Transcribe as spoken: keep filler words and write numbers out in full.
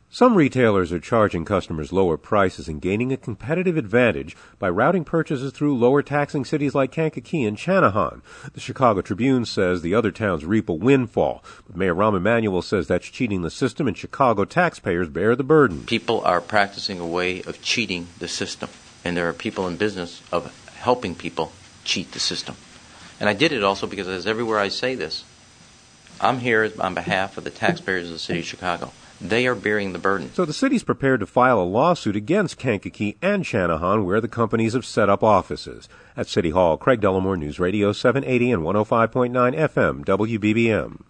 Some retailers are charging customers lower prices and gaining a competitive advantage by routing purchases through lower taxing cities like Kankakee and Channahon. The Chicago Tribune says the other towns reap a windfall, but Mayor Rahm Emanuel says that's cheating the system and Chicago taxpayers bear the burden. People are practicing a way of cheating the system, and there are people in business of helping people cheat the system. And I did it also because, as everywhere I say this, I'm here on behalf of the taxpayers of the city of Chicago. They are bearing the burden. So the city's prepared to file a lawsuit against Kankakee and Channahon, where the companies have set up offices. At City Hall, Craig Dellamore, News Radio seven eighty and one oh five point nine F M, W B B M.